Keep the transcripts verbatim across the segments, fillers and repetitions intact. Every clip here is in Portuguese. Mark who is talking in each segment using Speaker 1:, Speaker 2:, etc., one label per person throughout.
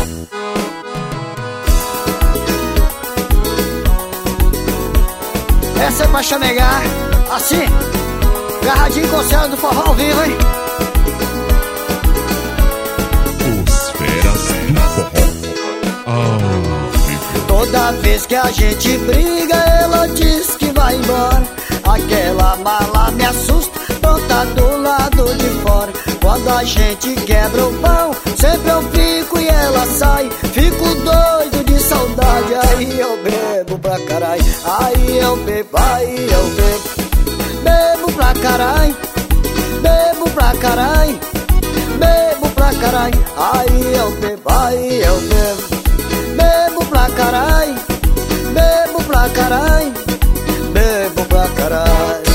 Speaker 1: Essa é pra chamegar, assim, garradinho com o céu do forró ao vivo, hein?
Speaker 2: Os feras do forró ao vivo.
Speaker 1: Toda vez que a gente briga, ela diz que vai embora. Aquela mala me assusta, pronta do lado de fora. Quando a gente quebra o pão, sempre eu fico e ela sai. Fico doido de saudade, aí eu bebo pra caralho. Aí eu bebo, aí eu bebo. Bebo pra caralho, bebo pra caralho, bebo pra caralho. Aí eu bebo, aí eu bebo. Bebo pra caralho, bebo pra caralho, bebo pra caralho.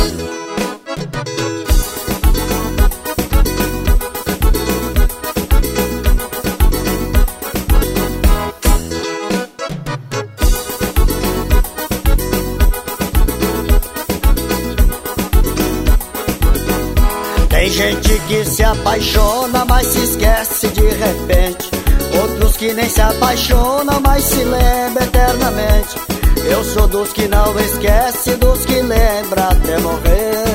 Speaker 1: Tem gente que se apaixona, mas se esquece de repente. Outros que nem se apaixonam, mas se lembram eternamente. Eu sou dos que não esquece, dos que lembra até morrer.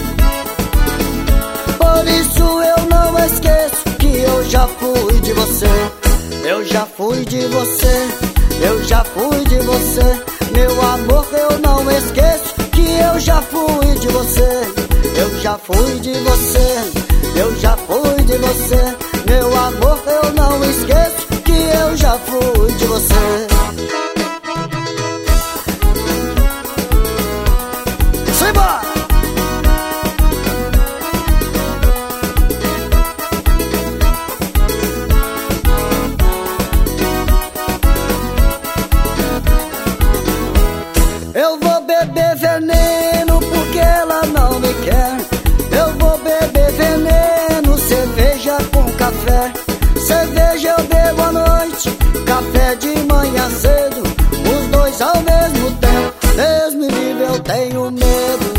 Speaker 1: Por isso eu não esqueço que eu já fui de você. Eu já fui de você, eu já fui de você. Meu amor, eu não esqueço que eu já fui de você. Eu já fui de você, eu já fui de você. Meu amor, eu não esqueço que eu já fui de você. Simbora! Eu vou beber veneno porque ela não me quer. Eu vou beber veneno, cerveja com café. Cerveja eu bebo à noite, café de manhã cedo. Os dois ao mesmo tempo, Deus me livre, eu tenho medo.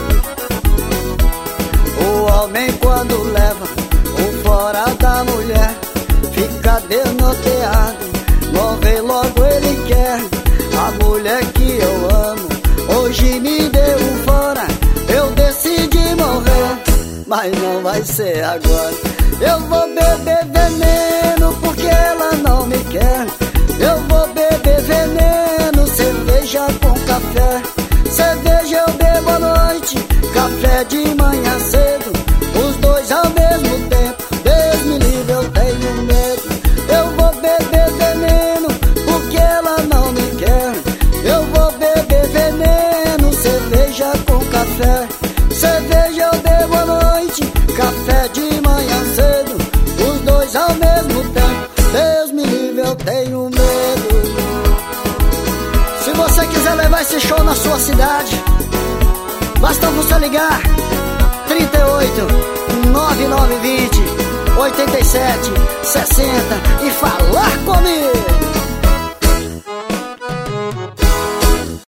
Speaker 1: O homem quando leva o fora da mulher, fica desnorteado, morrer logo ele quer. A mulher que eu amo, hoje me deu um fora. Eu decidi morrer, mas não vai ser agora. Eu vou beber veneno porque ela não me quer. Eu vou beber veneno, cerveja com café. Cerveja eu bebo à noite, café de manhã cedo. Os dois ao mesmo tempo, Deus me livre, eu tenho medo. Eu vou beber veneno porque ela não me quer. Eu vou beber veneno, cerveja com café. Cerveja eu bebo à noite, café de manhã cedo. Os dois ao mesmo tempo, Deus me livre, eu tenho medo. Se você quiser levar esse show na sua cidade, basta você ligar trinta e oito, nove nove vinte, oitenta e sete, sessenta e falar comigo.